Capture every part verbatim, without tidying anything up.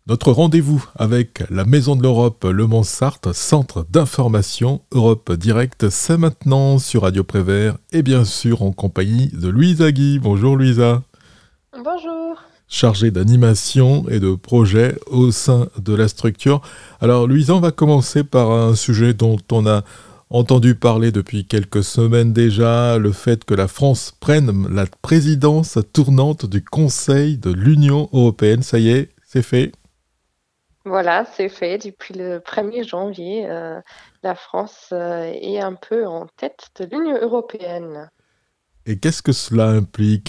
Notre rendez-vous avec la Maison de l'Europe Le Mans-Sarthe, centre d'information Europe Direct, c'est maintenant sur Radio Prévert et bien sûr en compagnie de Louisa Guy. Bonjour Louisa. Bonjour. Chargée d'animation et de projet au sein de la structure. Alors Louisa, on va commencer par un sujet dont on a entendu parler depuis quelques semaines déjà, le fait que la France prenne la présidence tournante du Conseil de l'Union européenne. Ça y est, c'est fait. Voilà, c'est fait. Depuis le premier janvier, euh, la France euh, est un peu en tête de l'Union européenne. Et qu'est-ce que cela implique?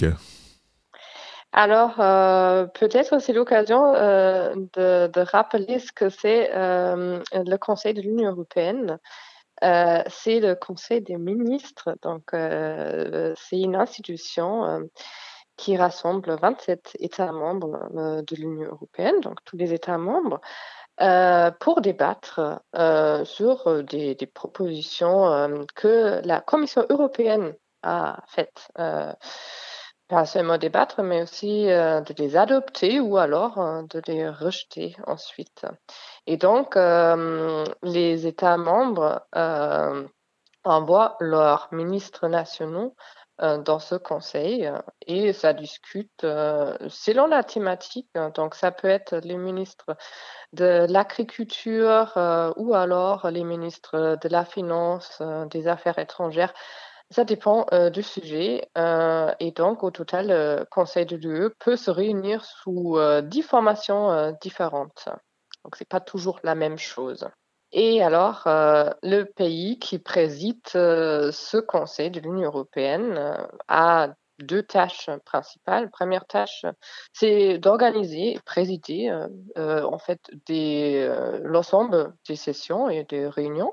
Alors, euh, peut-être c'est l'occasion euh, de, de rappeler ce que c'est euh, le Conseil de l'Union européenne. Euh, c'est le Conseil des ministres, donc euh, c'est une institution euh, qui rassemble vingt-sept États membres euh, de l'Union européenne, donc tous les États membres. Heu, pour débattre, heu, sur, heu, des des propositions, hem, que la Commission européenne a faites, heu, pas seulement débattre, mais aussi, heu, de les adopter ou alors, heu, de les rejeter ensuite. Et donc, hem, les États membres, hem, envoient leurs ministres nationaux, heu, dans ce conseil, heu, et ça discute, heu, selon la thématique, hein. Donc ça peut être les ministres de l'agriculture, heu, ou alors les ministres de la finance, heu, des affaires étrangères. Ça dépend, heu, du sujet, heu et donc au total, le Conseil de l'U E peut se réunir sous, heu, dix formations, heu, différentes. Donc c'est pas toujours la même chose. Et alors, heu, le pays qui préside, heu, ce Conseil de l'Union européenne, heu, a deux tâches principales. Première tâche, c'est d'organiser et présider, heu heu, en fait des, heu, l'ensemble des sessions et des réunions.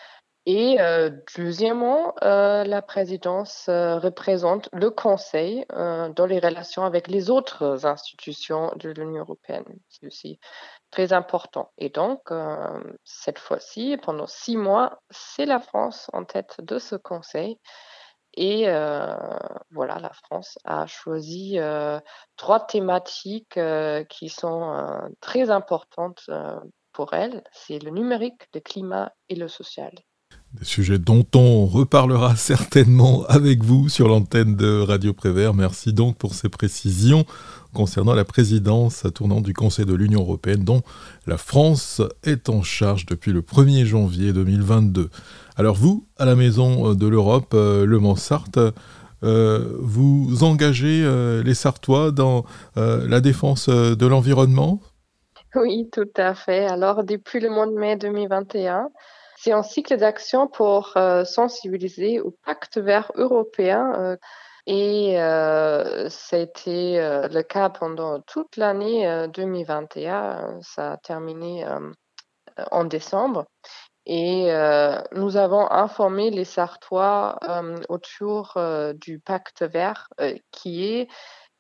Et heu, deuxièmement, heu, la présidence, heu, représente le Conseil, heu, dans les relations avec les autres institutions de l'Union européenne. C'est aussi très important. Et donc, hem, cette fois-ci, pendant six mois, c'est la France en tête de ce conseil. Et heu, voilà, la France a choisi, heu, trois thématiques, heu, qui sont, heu, très importantes, heu, pour elle. C'est le numérique, le climat et le social. Des sujets dont on reparlera certainement avec vous sur l'antenne de Radio Prévert. Merci donc pour ces précisions concernant la présidence tournante du Conseil de l'Union européenne dont la France est en charge depuis le premier janvier deux mille vingt-deux. Alors vous, à la Maison de l'Europe, euh, Le Mans-Sarthe, euh, vous engagez euh, les Sartois dans euh, la défense euh, de l'environnement? Oui, tout à fait. Alors, depuis le mois de mai deux mille vingt et un, c'est un cycle d'action pour, heu, sensibiliser au Pacte vert européen, heu et heu, ça a été, heu, le cas pendant toute l'année, heu, deux mille vingt et un. Ça a terminé, hem, en décembre. Et heu, nous avons informé les Sarthois, hem, autour, heu, du Pacte vert, heu, qui est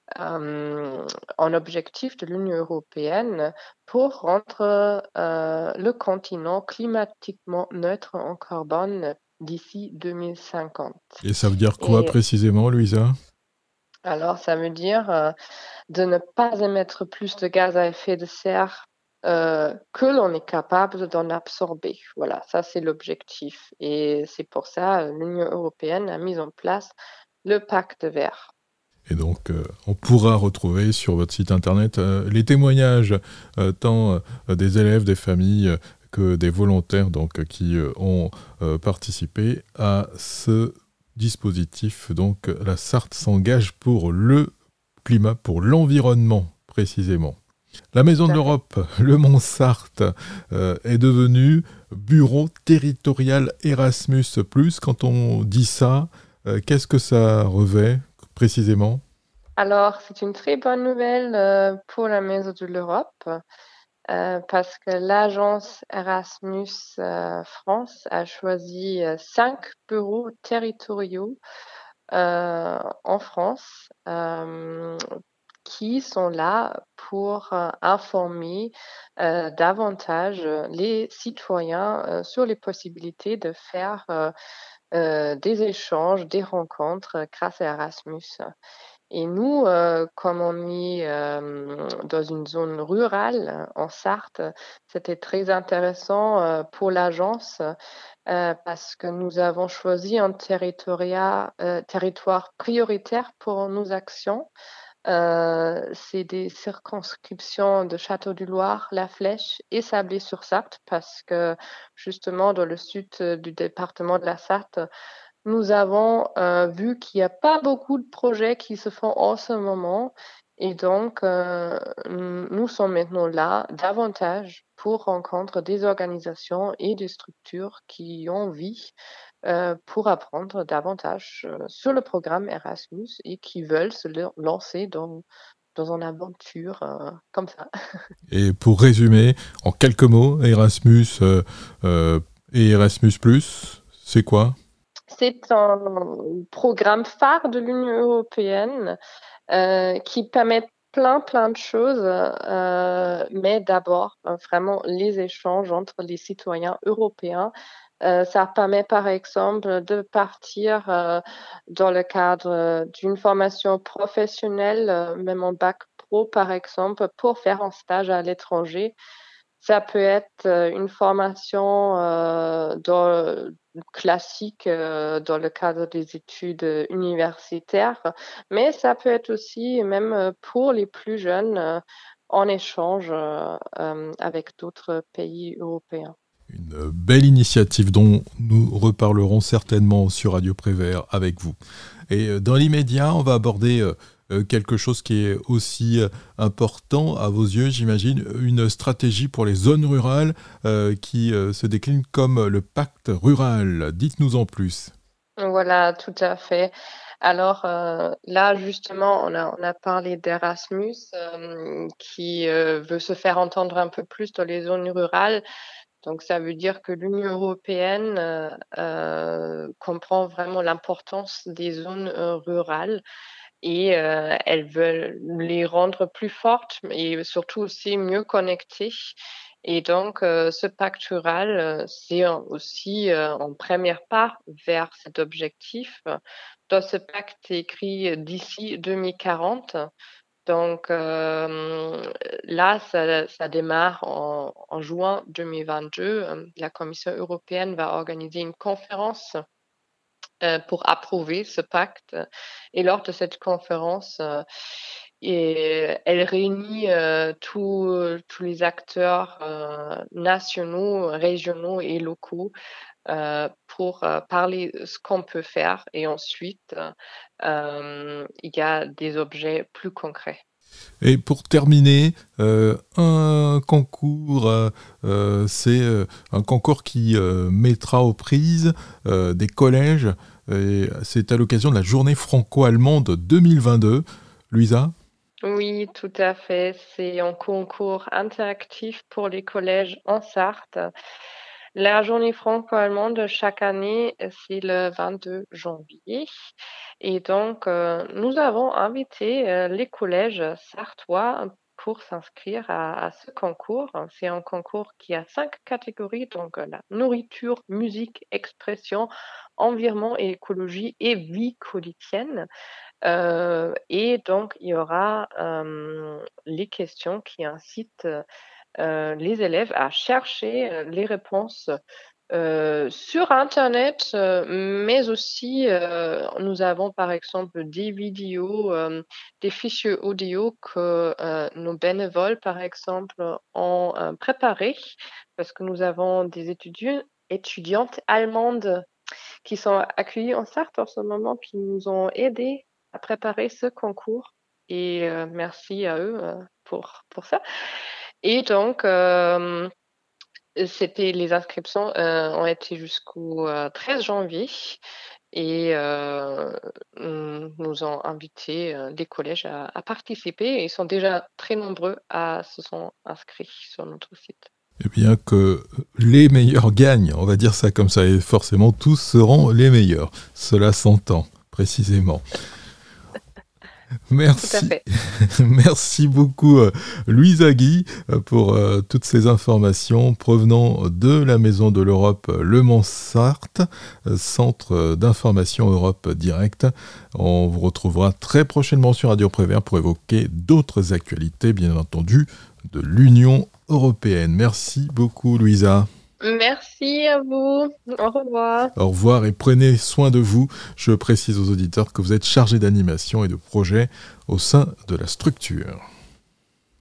hem, en objectif de l'Union européenne pour rendre, heu, le continent climatiquement neutre en carbone d'ici deux mille cinquante. Et ça veut dire quoi Et précisément, Louisa? alors ça veut dire, heu, de ne pas émettre plus de gaz à effet de serre, heu, que l'on est capable d'en absorber. Voilà, ça c'est l'objectif, et c'est pour ça, heu, l'Union européenne a mis en place le Pacte vert. Et donc, euh, on pourra retrouver sur votre site internet euh, les témoignages euh, tant euh, des élèves, des familles euh, que des volontaires donc, euh, qui euh, ont euh, participé à ce dispositif. Donc, la Sarthe s'engage pour le climat, pour l'environnement précisément. La Tout Maison de à fait. l'Europe, le Mont-Sarthe, euh, est devenu bureau territorial Erasmus+. Quand on dit ça, euh, qu'est-ce que ça revêt précisément? Alors, c'est une très bonne nouvelle, heu, pour la Maison de l'Europe, heu, parce que l'agence Erasmus, heu, France a choisi, heu, cinq bureaux territoriaux, heu, en France, hem, qui sont là pour, heu, informer, heu, davantage, heu, les citoyens, heu, sur les possibilités de faire, heu heu, des échanges, des rencontres, heu, grâce à Erasmus. Et nous, euh, comme on est euh, dans une zone rurale en Sarthe, c'était très intéressant euh, pour l'agence euh, parce que nous avons choisi un territoria- euh, territoire prioritaire pour nos actions. Euh, c'est des circonscriptions de Château-du-Loir, La Flèche et Sablé-sur-Sarthe parce que justement dans le sud euh, du département de la Sarthe, nous avons euh, vu qu'il n'y a pas beaucoup de projets qui se font en ce moment et donc euh, nous sommes maintenant là davantage pour rencontrer des organisations et des structures qui ont envie euh, pour apprendre davantage euh, sur le programme Erasmus et qui veulent se le- lancer dans, dans une aventure euh, comme ça. Et pour résumer, en quelques mots, Erasmus euh, euh, et Erasmus plus, c'est quoi? C'est un programme phare de l'Union européenne euh, qui permet plein, plein de choses, euh, mais d'abord, euh, vraiment, les échanges entre les citoyens européens. Euh, ça permet, par exemple, de partir euh, dans le cadre euh, d'une formation professionnelle, euh, même en bac pro, par exemple, pour faire un stage à l'étranger. Ça peut être euh, une formation euh, dans, classique euh, dans le cadre des études universitaires, mais ça peut être aussi, même euh, pour les plus jeunes, euh, en échange euh, euh, avec d'autres pays européens. Une belle initiative dont nous reparlerons certainement sur Radio Prévert avec vous. Et euh, dans l'immédiat, on va aborder euh, euh, quelque chose qui est aussi euh, important à vos yeux, j'imagine, une stratégie pour les zones rurales euh, qui euh, se décline comme le pacte rural. Dites-nous en plus. Voilà, tout à fait. Alors euh, là, justement, on a, on a parlé d'Erasmus euh, qui euh, veut se faire entendre un peu plus dans les zones rurales. Donc, ça veut dire que l'Union européenne euh, euh, comprend vraiment l'importance des zones euh, rurales et euh, elle veut les rendre plus fortes et surtout aussi mieux connectées. Et donc, euh, ce pacte rural, euh, c'est un- aussi euh, en première part vers cet objectif. Dans ce pacte, c'est écrit euh, d'ici deux mille quarante. Donc euh, là, ça, ça démarre en, en juin deux mille vingt-deux. Euh, La Commission européenne va organiser une conférence euh, pour approuver ce pacte. Et lors de cette conférence, euh, et elle réunit euh, tous tous les acteurs euh, nationaux, régionaux et locaux euh, pour euh, parler de ce qu'on peut faire. Et ensuite, euh, il y a des objets plus concrets. Et pour terminer, euh, un concours, euh, euh, c'est euh, un concours qui euh, mettra aux prises euh, des collèges. Et c'est à l'occasion de la journée franco-allemande deux mille vingt-deux. Luisa? Oui, tout à fait. C'est un concours interactif pour les collèges en Sarthe. La journée franco-allemande chaque année, c'est le vingt-deux janvier. Et donc, euh, nous avons invité euh, les collèges sartois pour s'inscrire à, à ce concours. C'est un concours qui a cinq catégories, donc euh, la nourriture, musique, expression, environnement et écologie et vie quotidienne. Euh, et donc, il y aura euh, les questions qui incitent euh, les élèves à chercher euh, les réponses euh, sur Internet, euh, mais aussi euh, nous avons par exemple des vidéos, euh, des fichiers audio que euh, nos bénévoles par exemple ont euh, préparés parce que nous avons des étudiants, étudiantes allemandes qui sont accueillis en Sarthe en ce moment, qui nous ont aidés à préparer ce concours. Et euh, merci à eux euh, pour, pour ça. Et donc, euh, c'était les inscriptions euh, ont été jusqu'au euh, treize janvier et euh, nous ont invité euh, des collèges à, à participer. Et ils sont déjà très nombreux à se sont inscrits sur notre site. Eh bien que les meilleurs gagnent, on va dire ça comme ça, et forcément tous seront les meilleurs. Cela s'entend, précisément. Tout à Merci, fait. merci beaucoup euh, Louisa Guy euh, pour euh, toutes ces informations provenant de la Maison de l'Europe euh, Le Mans-Sarthe, euh, Centre euh, d'information Europe Direct. On vous retrouvera très prochainement sur Radio Prévert pour évoquer d'autres actualités, bien entendu, de l'Union européenne. Merci beaucoup Louisa. Merci à vous. Au revoir. Au revoir et prenez soin de vous. Je précise aux auditeurs que vous êtes chargé d'animation et de projet au sein de la structure.